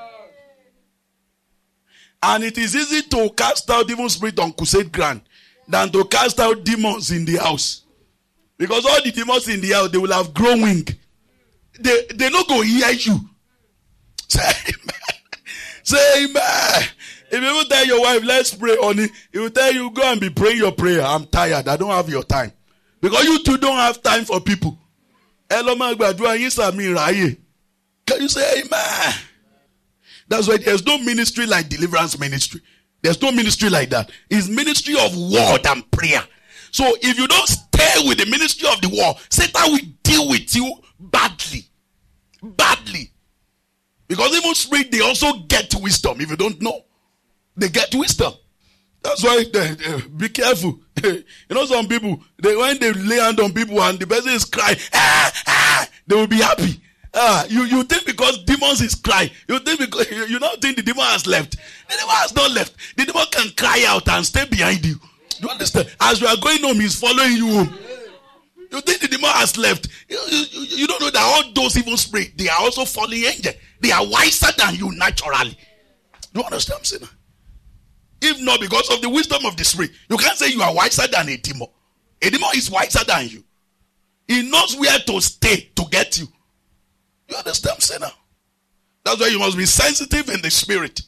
And it is easy to cast out evil spirit on crusade ground than to cast out demons in the house. Because all the demons in the house, they will have grown wing. They're not going to hear you. Say amen. Say amen. If you tell your wife, let's pray on it, he will tell you, go and be praying your prayer. I'm tired. I don't have your time. Because you two don't have time for people. Can you say amen? That's why there's no ministry like deliverance ministry. There's no ministry like that. It's ministry of word and prayer. So if you don't stay with the ministry of the word, Satan will deal with you badly. Badly. Because even spirit, they also get wisdom. If you don't know, they get wisdom. That's why be careful. You know, some people, when they lay hand on people and the person is crying, they will be happy. You think because demons is crying, you don't think the demon has left. The demon has not left. The demon can cry out and stay behind you. Do you understand? As you are going home, he's following you home. You think the demon has left. You don't know that all those evil spirits, they are also fallen angels. They are wiser than you naturally. Do you understand what I'm saying? If not because of the wisdom of the spirit, you can't say you are wiser than a demon. A demon is wiser than you. He knows where to stay to get you. You understand what I'm saying now? That's why you must be sensitive in the spirit.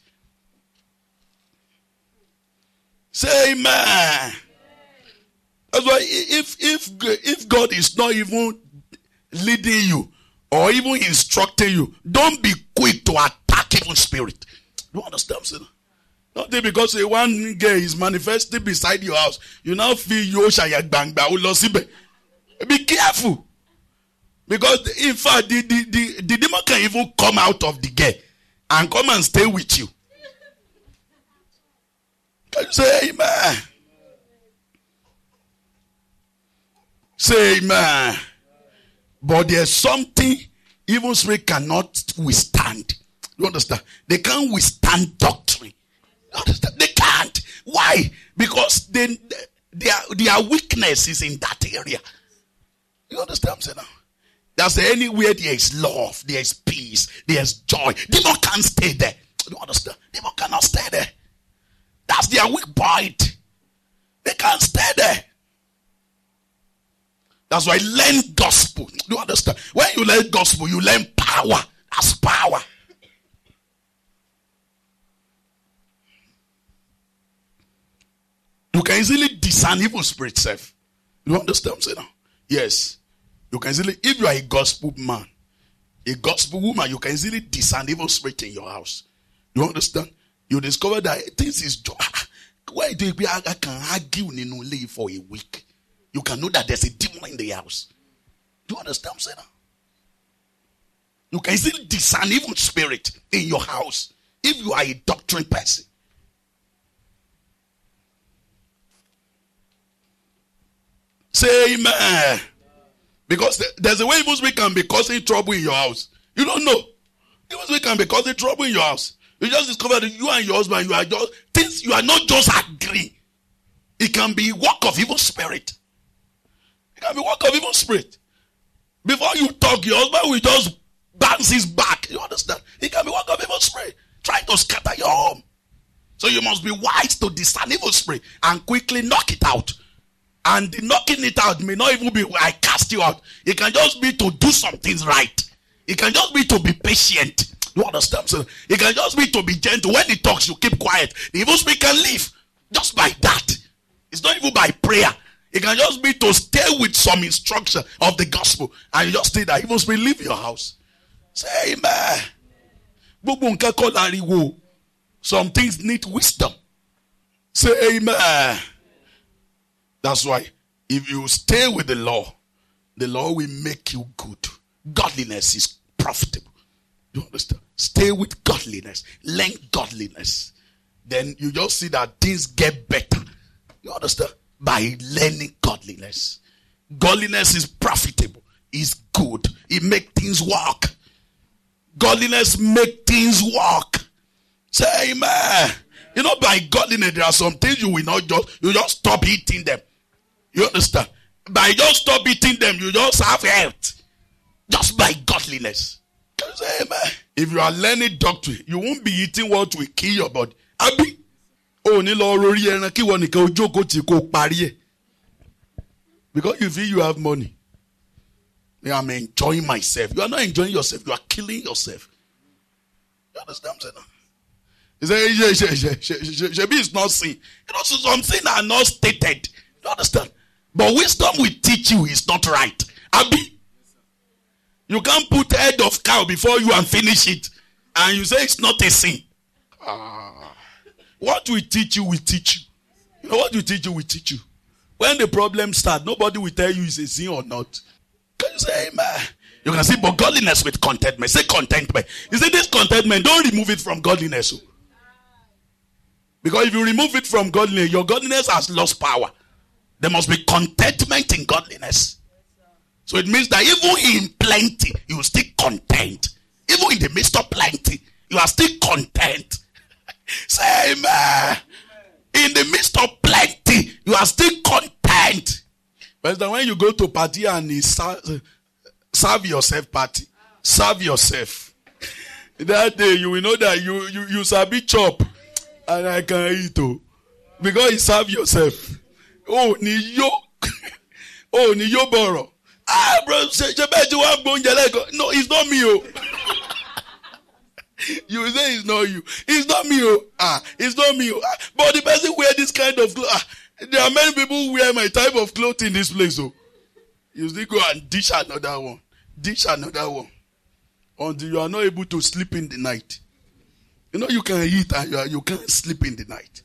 Say amen. That's why if God is not even leading you or even instructing you, don't be quick to attack evil spirit. You understand what I'm saying? Not because one girl is manifesting beside your house, you now feel Yosha Bangba. Be careful. Because in fact, the demon can even come out of the girl and come and stay with you. Can you say amen? Say amen. But there's something evil spirit cannot withstand. You understand? They can't withstand doctrine. You understand? They can't. Why? Because their weakness is in that area. You understand what I'm saying now? That's anywhere there is love, there is peace, there is joy. Demon can't stay there. You understand? Demon cannot stay there. That's their weak point. They can't stay there. That's why learn gospel. Do you understand? When you learn gospel, you learn power. That's power. You can easily discern evil spirit self. You understand what I'm saying now? Yes. You can easily, if you are a gospel man, a gospel woman, you can easily discern evil spirit in your house. You understand? You discover that things is why do I can argue for a week? You can know that there's a demon in the house. Do you understand what I'm saying now? You can easily discern evil spirit in your house if you are a doctrine person. Say amen. Because there's a way evil spirit can be causing trouble in your house. You don't know. Evil spirit can be causing trouble in your house. You just discover that you and your husband, you are just things you are not just agreeing. It can be work of evil spirit. It can be work of evil spirit. Before you talk, your husband will just bounce his back. You understand? It can be work of evil spirit. Trying to scatter your home. So you must be wise to discern evil spirit and quickly knock it out. And the knocking it out may not even be I cast you out. It can just be to do some things right. It can just be to be patient. You understand? So it can just be to be gentle. When he talks, you keep quiet. The evil spirit can leave just by that. It's not even by prayer. It can just be to stay with some instruction of the gospel. And you just stay there. Evil spirit leave your house. Say amen. Some things need wisdom. Say amen. That's why if you stay with the law will make you good. Godliness is profitable. You understand? Stay with godliness. Learn godliness. Then you just see that things get better. You understand? By learning godliness. Godliness is profitable. It's good. It makes things work. Godliness make things work. Say amen. You know, by godliness, there are some things you will not you just stop eating them. You understand? By just stop eating them, you just have health. Just by godliness. Say amen. If you are learning doctrine, you won't be eating what will kill your body. Abi. Because you feel you have money. I'm enjoying myself. You are not enjoying yourself. You are killing yourself. You understand what I'm saying? He said, Shebi is not sin. You know, so some sin are not stated. You understand? But wisdom will teach you it's not right. Abi, you can't put head of cow before you and finish it. And you say it's not a sin. What we teach you, we teach you. You know what we teach you, we teach you. When the problem starts, nobody will tell you it's a sin or not. Can you say amen? You can see, but godliness with contentment. Say contentment. You see, this contentment, don't remove it from godliness. Because if you remove it from godliness, your godliness has lost power. There must be contentment in godliness. So it means that even in plenty, you are still content. Even in the midst of plenty, you are still content. Say amen. In the midst of plenty, you are still content. But when you go to party and serve yourself party, serve yourself. That day you will know that you sabi chop and I can eat too. Because you serve yourself. Oh, ni yo borrow. Bro, no, it's not me. Oh. You say it's not you. It's not me. Oh. It's not me. Oh. But the person wear this kind of clothes. There are many people who wear my type of clothes in this place. Oh. You still go and dish another one. Dish another one. Until you are not able to sleep in the night. You know you can eat and you can't sleep in the night.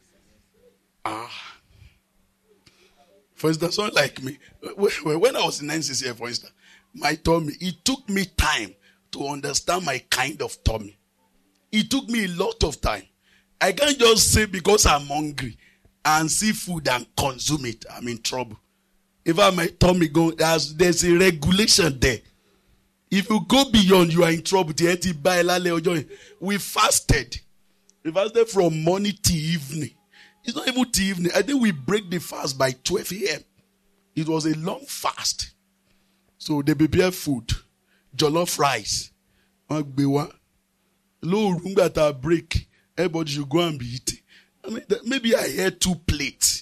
For instance, someone like me, when I was in NCCA, for instance, my tummy, it took me time to understand my kind of tummy. It took me a lot of time. I can't just say because I'm hungry and see food and consume it, I'm in trouble. If my tummy go, there's a regulation there. If you go beyond, you are in trouble. We fasted. We fasted from morning to evening. It's not even till evening. I think we break the fast by 12 a.m. It was a long fast. So they prepare food. Jollof rice. Low room that I break. Everybody should go and be eating. I mean, maybe I had 2 plates.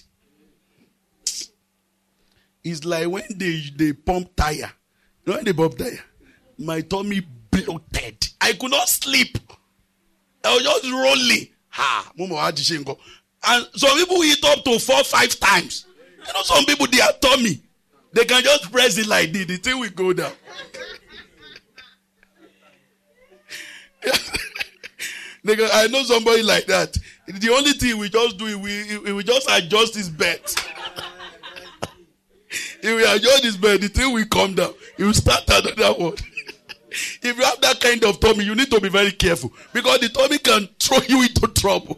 It's like when they pump tire. You know when they pump tire? My tummy bloated. I could not sleep. I was just rolling. And some people eat up to 4-5 times. You know, some people, their tummy, they can just press it like this. The thing will go down. I know somebody like that. The only thing we just do is we just adjust his bed. If we adjust his bed, the thing will come down. He will start another one. If you have that kind of tummy, you need to be very careful. Because the tummy can throw you into trouble.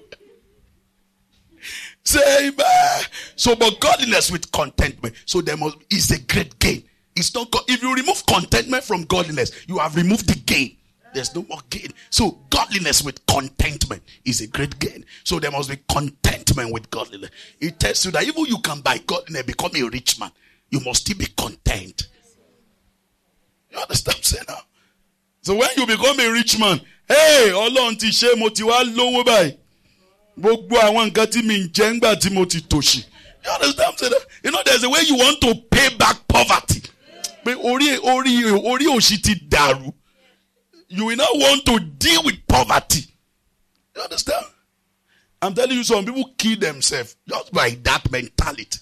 Say amen. So, but godliness with contentment. So there is a great gain. It's not, if you remove contentment from godliness, you have removed the gain. There's no more gain. So godliness with contentment is a great gain. So there must be contentment with godliness. It tells you that even you can by godliness become a rich man, you must still be content. You understand what I'm saying now? So when you become a rich man, hey, Ọlọ́run ti ṣe mo ti wá lówó báyìí. Gbogbo àwọn nǹkan tí mi ń jẹ ńgbà tí mo ti tòṣì. You understand what I'm saying? You know, there's a way you want to pay back poverty. Pé orí òṣì ti dàrú. You will not want to deal with poverty. You understand? I'm telling you, some people kill themselves just by that mentality.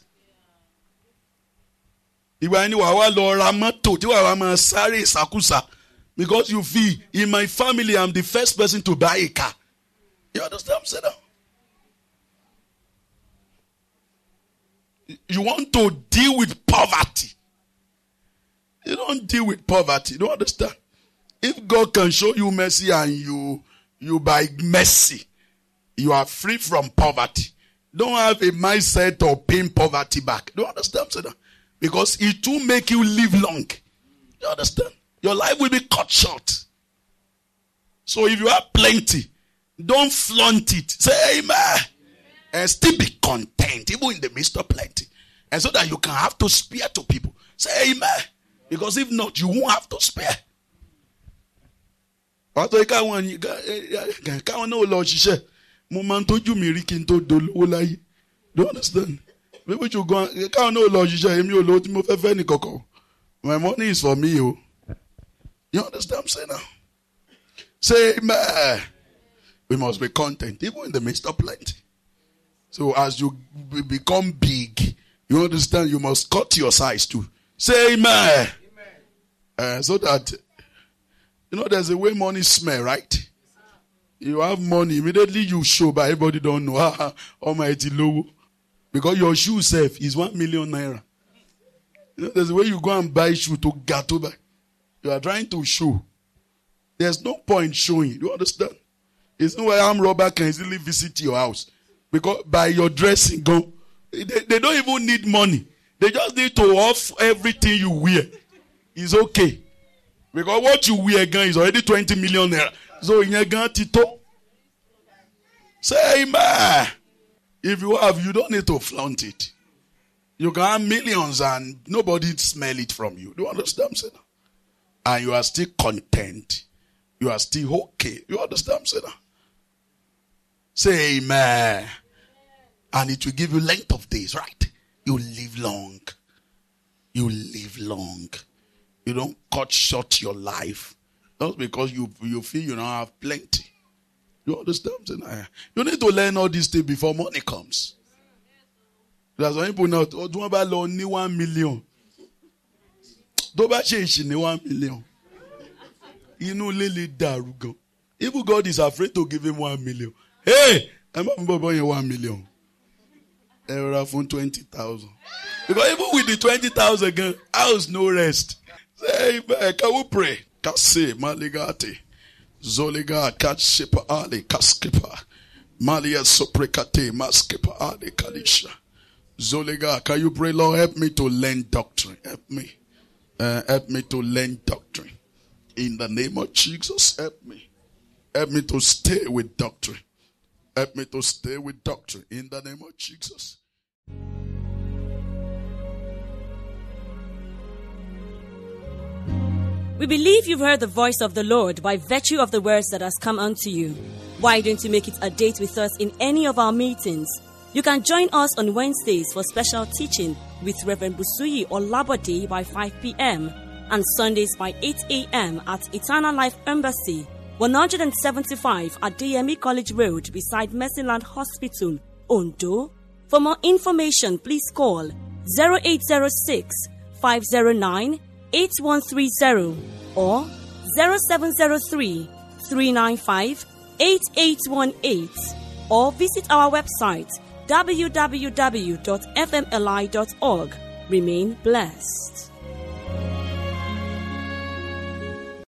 Ìwà ẹni wà wá lọ ra mọ́tò tí wà wá máa sáré ìsàkúsà. Because you feel, in my family, I'm the first person to buy a car. You understand what I'm saying? You want to deal with poverty. You don't deal with poverty. You don't understand? If God can show you mercy and you by mercy, you are free from poverty. Don't have a mindset of paying poverty back. You understand? Because it will make you live long. You understand? Your life will be cut short. So if you have plenty, don't flaunt it. Say amen. And still be content, even in the midst of plenty. And so that you can have to spare to people. Say amen. Because if not, you won't have to spare. Do you understand? Maybe you go. My money is for me. You understand what I'm saying now? Say amen. We must be content, even in the midst of plenty. So as you become big, you understand, you must cut your size too. Say amen. So that, you know, there's a way money smell, right? You have money, immediately you show, but everybody don't know. Almighty low. Because your shoe self is 1 million naira. You know, there's a way you go and buy shoe to get over. You are trying to show. There's no point showing. Do you understand? It's no way armed robber can easily visit your house. Because by your dressing, they don't even need money. They just need to off everything you wear. It's okay. Because what you wear again is already 20 million naira. So in your gun, Tito. Say amen. If you have, you don't need to flaunt it. You can have millions and nobody smell it from you. Do you understand what I'm saying? And you are still content. You are still okay. You understand what I'm saying? Say amen. And it will give you length of days, right? You live long. You live long. You don't cut short your life. Just because you feel you don't have plenty. You understand what I'm saying? You need to learn all these things before money comes. That's why people know, do you have only 1 million? Do you change 1 million? You know, Lily Darugo. Even God is afraid to give him 1 million. Hey, I'm not going to 1 million. Error from 20,000. Because even with the 20,000 again, house no rest. Say, can we pray? Kase maligate. Zoliga katshipa ali kaskipa. Malia soprekate maskepa ali kalisha. Zoliga, can you pray, Lord, help me to learn doctrine. Help me. Help me to learn doctrine. In the name of Jesus, help me. Help me to stay with doctrine. Help me to stay with doctrine. In the name of Jesus.
We believe you've heard the voice of the Lord by virtue of the words that has come unto you. Why don't you make it a date with us in any of our meetings? You can join us on Wednesdays for special teaching with Reverend Busuyi Olabode by 5 p.m. and Sundays by 8 a.m. at Eternal Life Embassy, 175 at DME College Road beside Mercyland Hospital, Ondo. For more information, please call 0806 509 8130 or 0703 395 8818 or visit our website www.fmli.org. Remain blessed.